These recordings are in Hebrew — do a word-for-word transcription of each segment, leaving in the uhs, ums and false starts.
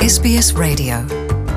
אס בי אס Radio.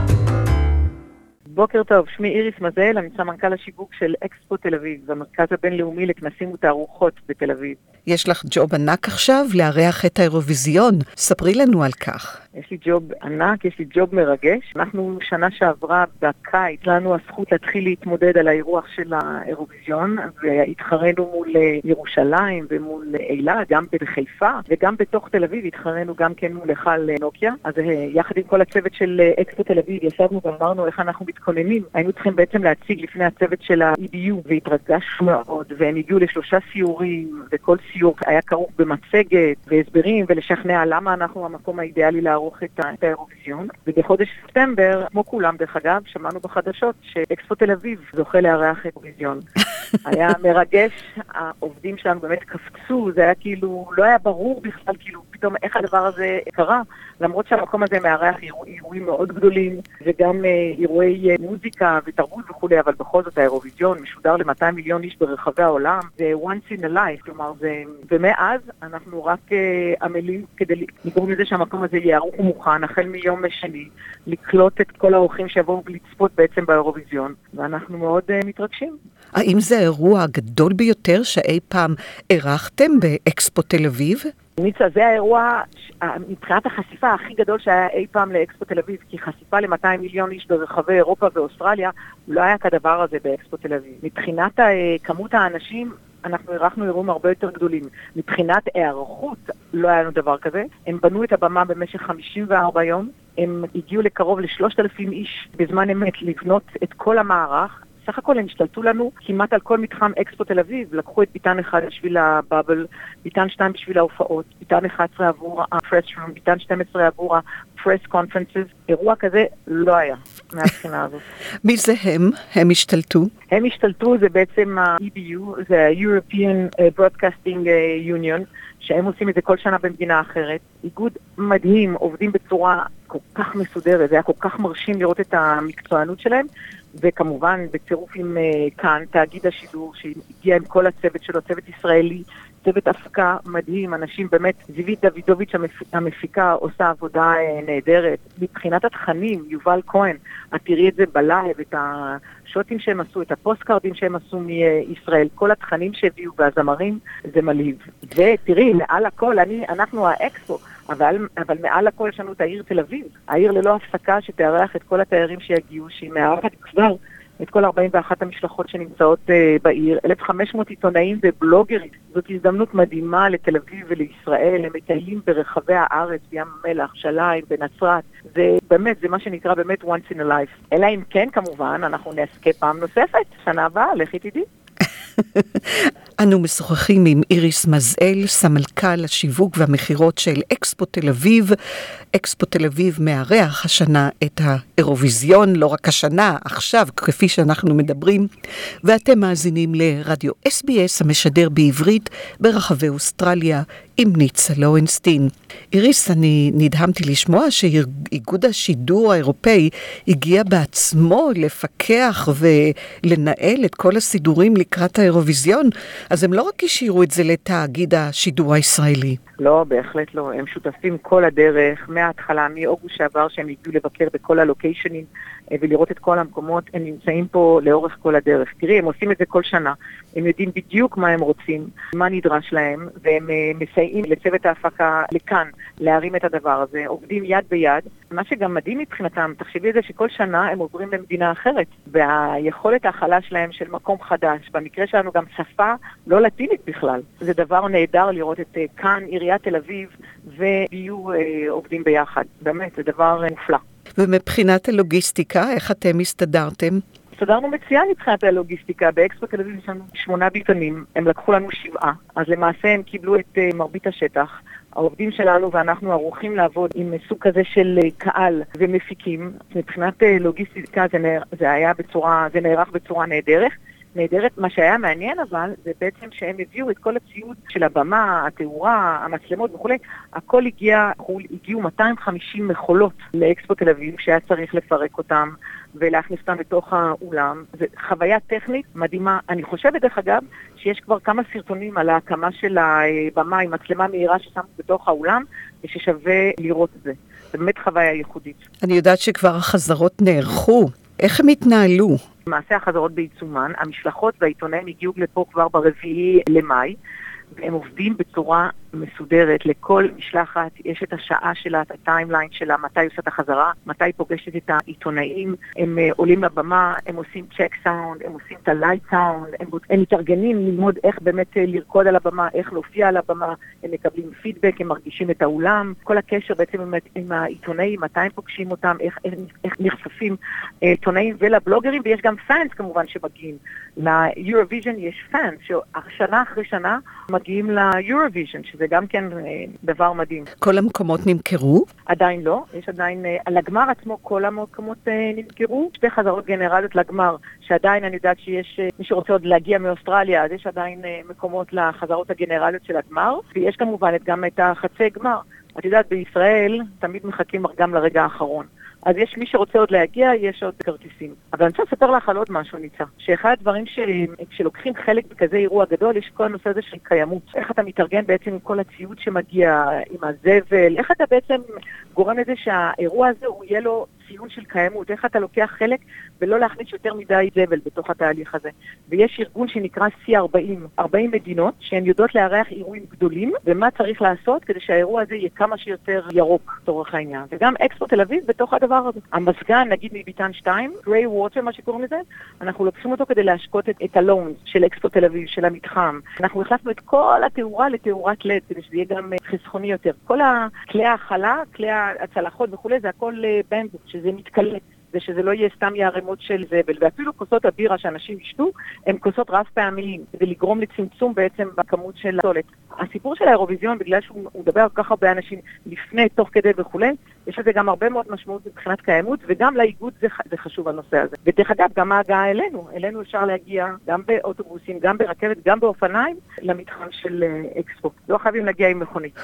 בוקר טוב, שמי איריס מזל, אני סמנכ"ל השיווק של אקספו תל אביב, המרכז הבינלאומי לכנסים ותערוכות בתל אביב. יש לך ג'וב ענק עכשיו לארח את האירוויזיון, ספרי לנו על כך. יש לי ג'וב ענק, יש לי ג'וב מרגש. אנחנו שנה שעברה בקיץ, לנו הזכות להתחיל להתמודד על האירוח של האירוויזיון, והתחרנו מול ירושלים ומול אילת, גם בחיפה, וגם בתוך תל אביב התחרנו גם כן מול היכל נוקיה. אז יחד עם כל הצוות של אקספו תל אביב ישבנו ואמרנו איך אנחנו מתכוננים. היינו צריכים בעצם להציג לפני הצוות של ה-אי בי יו, והתרגשנו מאוד, והם הגיעו לשלושה סיורים, וכל סיור היה כרוך במצגת והסברים, ולשכנע למה אנחנו המקום האידיאלי לערוך את האירוויזיון. ובחודש ספטמבר, כמו כולם דרך אגב, שמענו בחדשות שאקספו תל אביב זוכה לארח אירוויזיון. היה מרגש, העובדים שלנו באמת קפצו, זה היה כאילו, לא היה ברור בכלל כאילו פתאום איך הדבר הזה קרה, למרות שהמקום הזה מארח אירועים מאוד גדולים, וגם אירועי מוזיקה ותרבות וכו', אבל בכל זאת האירוויזיון משודר ל-מאתיים מיליון איש ברחבי העולם, זה once in a life, כלומר זה, ומאז אנחנו רק uh, עמלים כדי לגרום לזה שהמקום הזה יהיה ערוך ומוכן, החל מיום שני, לקלוט את כל האורחים שיבואו לצפות בעצם באירוויזיון, ואנחנו מאוד uh, מתרגשים. האם זה האירוע הגדול ביותר שאי פעם ערכתם באקספו תל אביב? ניצה, זה האירוע מבחינת החשיפה הכי גדול שהיה אי פעם לאקספו תל אביב, כי חשיפה ל-מאתיים מיליון איש ברחבי אירופה ואוסטרליה, לא היה כדבר הזה באקספו תל אביב. מבחינת כמות האנשים, אנחנו ערכנו אירועים הרבה יותר גדולים. מבחינת הערכות, לא היה לנו דבר כזה. הם בנו את הבמה במשך חמישים וארבעה יום, הם הגיעו לקרוב ל-שלושת אלפים איש בזמן אמת לבנות את כל המערך. סך הכל הם השתלטו לנו כמעט על כל מתחם אקספו תל אביב, לקחו את ביתן אחד בשביל הבאבל, ביתן שתיים בשביל ההופעות, ביתן אחת עשרה עבור ה-press room, ביתן שתים עשרה עבור ה-press conferences. אירוע כזה לא היה מהבחינה הזאת. מי זה הם? הם השתלטו? הם השתלטו, זה בעצם ה-אי בי יו, זה ה-European Broadcasting Union, שהם עושים את זה כל שנה במדינה אחרת. איגוד מדהים, עובדים בצורה כל כך מסודרת, זה היה כל כך מרשים לראות את המקצוענות שלהם, וכמובן בצירוף עם uh, כאן, תאגיד השידור, שהגיע עם כל הצוות שלו, צוות ישראלי, צוות הפקה מדהים, אנשים באמת, זיווית דוידוביץ' המפ... המפיקה עושה עבודה uh, נהדרת. מבחינת התכנים, יובל כהן, את תראי את זה בלייב, את השוטים שהם עשו, את הפוסט-קארדים שהם עשו מישראל, כל התכנים שהביאו והזמרים, זה מלהיב. ותראי, מעל הכל, אני, אנחנו האקספו, אבל, אבל מעל הכל יש לנו את העיר תל אביב, העיר ללא הפסקה שתארח את כל התיירים שיגיעו, שהיא מארחת כבר את כל ארבעים ואחת המשלחות שנמצאות uh, בעיר, אלף וחמש מאות עיתונאים ובלוגרים. זאת הזדמנות מדהימה לתל אביב ולישראל, הם מטיילים ברחבי הארץ, בים המלח, שליים, בנצרת, זה באמת, זה מה שנקרא באמת once in a life. אלא אם כן כמובן, אנחנו נעסקה פעם נוספת, שנה הבאה, לכי תדעי. אנו משוחחים עם איריס מזל, סמנכ"ל השיווק והמחירות של אקספו תל אביב. אקספו תל אביב מארח השנה את האירוויזיון, לא רק השנה, עכשיו, כפי שאנחנו מדברים, ואתם מאזינים לרדיו אס בי אס המשדר בעברית ברחבי אוסטרליה עם ניצה לורנסטין. איריס, אני נדהמתי לשמוע שאיגוד השידור האירופאי הגיע בעצמו לפקח ולנהל את כל הסידורים לקראת האירוויזיון, אז הם לא רק השאירו את זה לתאגיד השידור הישראלי. לא, בהחלט לא. הם שותפים כל הדרך, מההתחלה, מאוגוסט שעבר שהם הגיעו לבקר בכל הלוקיישנים ולראות את כל המקומות, הם נמצאים פה לאורך כל הדרך. תראי, הם עושים את זה כל שנה. הם יודעים בדיוק מה הם רוצים, מה נדרש להם, והם מסייעים לצוות ההפקה לכאן, להרים את הדבר הזה, עובדים יד ביד. מה שגם מדהים מבחינתם, תחשבי את זה שכל שנה הם עוברים למדינה אחרת, והיכולת ההכלה שלהם של מקום חדש, במקרה שלנו גם שפה לא לטינית בכלל. זה דבר נהדר לראות את כאן, עיריית תל אביב, ויהיו עובדים ביחד. באמת, זה דבר מופלא. ומבחינת הלוגיסטיקה, איך אתם הסתדרתם? הסתדרנו מצוין מבחינת הלוגיסטיקה. באקספו תל אביב יש לנו שמונה ביתנים, הם לקחו לנו שבעה, אז למעשה הם קיבלו את uh, מרבית השטח. העובדים שלנו ואנחנו ערוכים לעבוד עם סוג כזה של uh, קהל ומפיקים. מבחינת uh, לוגיסטיקה זה, נער, זה היה בצורה, זה נערך בצורה נהדרת. נהדרת, מה שהיה מעניין אבל, זה בעצם שהם הביאו את כל הציוד של הבמה, התאורה, המצלמות וכו'. הכל הגיע, הגיעו מאתיים וחמישים מכולות לאקספו תל אביב, שהיה צריך לפרק אותם ולהכניס אותם בתוך האולם. זו חוויה טכנית מדהימה. אני חושבת דרך אגב, שיש כבר כמה סרטונים על ההקמה של הבמה עם מצלמה מהירה ששמו בתוך האולם, וששווה לראות את זה. זה באמת חוויה ייחודית. אני יודעת שכבר החזרות נערכו. איך הם התנהלו? למעשה החזרות בעיצומן, המשלחות והעיתונאים הגיעו לפה כבר ברביעי למאי, והם עובדים בצורה מסודרת. לכל משלחת יש את השעה שלה, את הטיימליין שלה, מתי עושה את החזרה, מתי פוגשת את העיתונאים, הם uh, עולים לבמה, הם עושים צ'ק סאונד, הם עושים את הלייט סאונד, הם, הם מתארגנים ללמוד איך באמת uh, לרקוד על הבמה, איך להופיע על הבמה, הם מקבלים פידבק, הם מרגישים את האולם, כל הקשר בעצם עם, עם העיתונאים, מתי הם פוגשים אותם, איך, איך, איך נחשפים עיתונאים ולבלוגרים, ויש גם פאנס כמובן שמגיעים. ל-Eurovision יש פאנס, ששנה אחרי שנה מגיעים ל-Eurovision, שזה גם כן דבר מדהים. כל המקומות נמכרו? עדיין לא, יש עדיין, על הגמר עצמו כל המקומות נמכרו, שתי חזרות גנרליות לגמר, שעדיין אני יודעת שיש, מי שרוצה עוד להגיע מאוסטרליה, אז יש עדיין מקומות לחזרות הגנרליות של הגמר, ויש כמובן גם את החצי גמר. את יודעת, בישראל תמיד מחכים גם לרגע האחרון. אז יש מי שרוצה עוד להגיע, יש עוד כרטיסים. אבל אני רוצה לספר לך על עוד משהו, ניצה. שאחד הדברים שלוקחים חלק בכזה אירוע גדול, יש כל הנושא הזה של קיימות. איך אתה מתארגן בעצם עם כל הציוד שמגיע, עם הזבל, איך אתה בעצם גורם לזה שהאירוע הזה הוא יהיה לו ציון של קיימות, איך אתה לוקח חלק ולא להכניס יותר מדי זבל בתוך התהליך הזה. ויש ארגון שנקרא סי ארבעים, ארבעים מדינות, שהן יודעות לארח אירועים גדולים, ומה צריך לעשות כדי שהאירוע הזה יהיה כמה שיותר ירוק, תורך העניין. וגם אקספו תל אביב בתוך הדבר הזה. המסגן, נגיד מביתן שתיים, גריי ווטר, מה שקוראים לזה, אנחנו לוקחים אותו כדי להשקות את, את הלונס של אקספו תל אביב, של המתחם. אנחנו החלפנו את כל התאורה לתאורת לד, כדי שזה יהיה גם חסכוני יותר. כל כלי ההאכלה, כלי הצלחות וכו', זה הכל במבו, שזה מתקלט, ושזה לא יהיה סתם יערמות של זבל. ואפילו כוסות הבירה שאנשים ישתו, הם כוסות רב פעמיים, כדי לגרום לצמצום בעצם בכמות של הסולת. הסיפור של האירוויזיון, בגלל שהוא מדבר כל כך הרבה אנשים לפני, תוך כדי וכו', יש לזה גם הרבה מאוד משמעות מבחינת קיימות, וגם לאיגוד זה, זה חשוב הנושא הזה. ודרך אגב, גם ההגעה אלינו. אלינו אפשר להגיע גם באוטובוסים, גם ברכבת, גם באופניים, למתחם של אקספו. לא חייבים להגיע עם מכונית.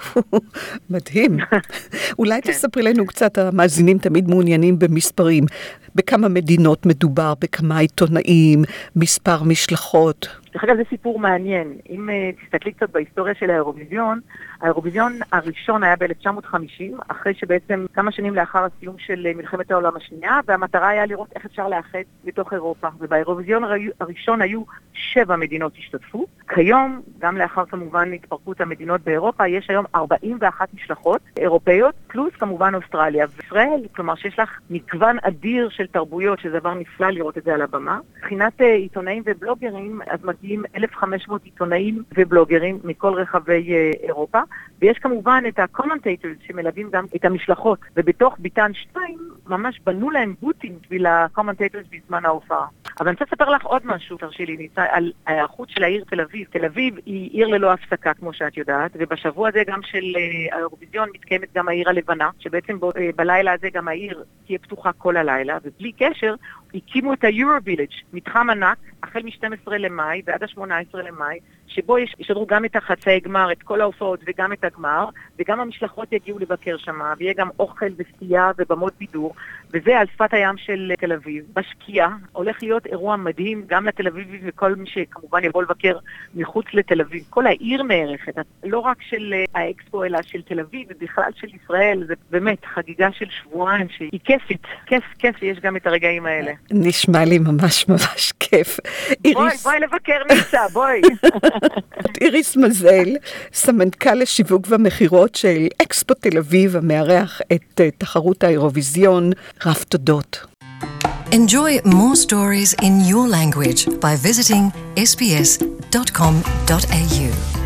מדהים. אולי תספרי לנו קצת, המאזינים תמיד מעוניינים במספרים. בכמה מדינות מדובר, בכמה עיתונאים, מספר משלחות. דרך אגב, זה סיפור מעניין. אם uh, תסתכלי קצת בהיסטוריה של האירוויזיון, האירוויזיון הראשון היה ב-אלף תשע מאות וחמישים, אחרי שבעצם כמה שנים לאחר הסיום של uh, מלחמת העולם השנייה, והמטרה היה לראות איך אפשר לאחד בתוך אירופה. ובאירוויזיון הראשון היו שבע מדינות השתתפו. כיום, גם לאחר כמובן התפרקות המדינות באירופה, יש היום ארבעים ואחת משלחות אירופאיות, פלוס כמובן אוסטרליה וישראל, כלומר שיש לך מגוון אדיר של תרבויות, שזה דבר נפלא לראות את זה על הבמה. מבחינת uh, עיתונאים ובלוגרים, אז מגיעים אלף וחמש מאות עיתונאים ובלוגרים מכל רחבי uh, אירופה, ויש כמובן את הקומנטייטורס שמלווים גם את המשלחות, ובתוך ביתן שתיים ממש בנו להם בוטים בשביל הקומנטייטורס בזמן ההופעה. אבל אני רוצה לספר לך עוד משהו, תרשי לי, ניצה, על ההיערכות של העיר תל אביב. תל אביב היא עיר ללא הפסקה, כמו שאת יודעת, ובשבוע הזה גם של uh, האירוויזיון מתקיימת גם העיר הלבנה, שבעצם ב, uh, בלילה הזה גם העיר תהיה פתוחה כל הלילה, ובלי קשר הקימו את ה-Eurovilage, מתחם ענק, החל מ-שנים עשר למאי ועד ה-שמונה עשרה למאי, שבו יש, ישדרו גם את החצאי גמר, את כל ההופעות וגם את הגמר, וגם המשלחות יגיעו לבקר שמה, ויהיה גם אוכל וסטייה ובמות בידור, וזה על שפת הים של תל אביב. בשקיעה הולך להיות אירוע מדהים, גם לתל אביב וכל מי שכמובן יבוא לבקר מחוץ לתל אביב. כל העיר נערכת, לא רק של האקספו, אלא של תל אביב, ובכלל של ישראל, זה באמת חגיגה של שבועיים שהיא כיפית, כיף, כיף שיש גם את הרגעים האלה. נשמע לי ממש ממש כיף. בואי, בואי לבקר ניצה, בואי. איריס מזל, סמנכ"ל לשיווק ומחירות של אקספו תל אביב, המארח את תחרות האירוויזיון. רב תודות. Enjoy more stories in your language by visiting s b s dot com dot a u.